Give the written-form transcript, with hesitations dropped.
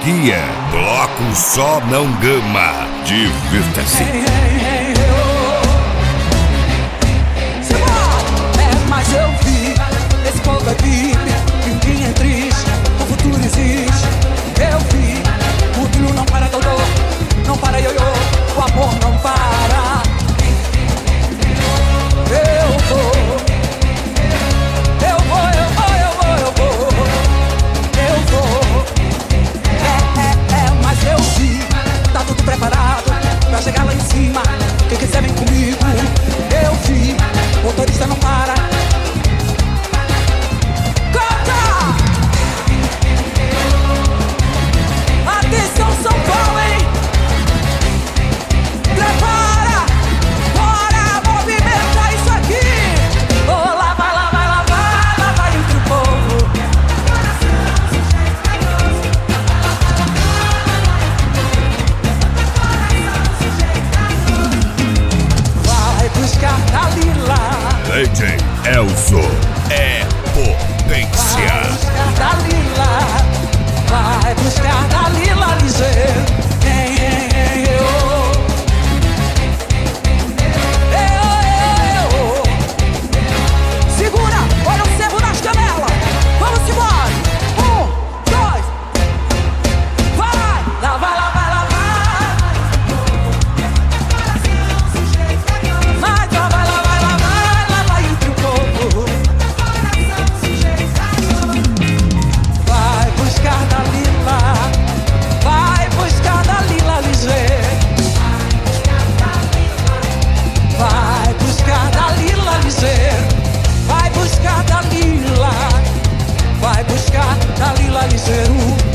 aqui é Bloco Só Não Gama. Divirta-se. Mas eu vi, esse povo é VIP, ninguém é triste, o futuro existe. Eu vi, o trilho não para, Dodô, não para, ioiô, o amor não para. Eu vou, mas eu vi, tá tudo preparado pra chegar lá em cima. Quem quiser vem comigo. Eu vi, motorista não para. Canta! Atenção, São Paulo, hein? Prepara! Bora, movimenta isso aqui! Oh, lá vai, lá vai, lá vai, lá vai entre o povo. Vai buscar Dalila. DJ Elzo é potência. Vai buscar Dalila. Vai buscar Dalila ligeiro. Segura, olha o cerro nas canelas. Vamos embora. 1, 2. Vai, lá vai, lá vai, lá vai. Mas lá vai, lá vai, lá vai entre o povo. Vai buscar Dalila. Vai buscar Dalila ligeiro. Vai buscar Dalila ligeiro. Vai buscar Dalila. Vai buscar Dalila ligeiro.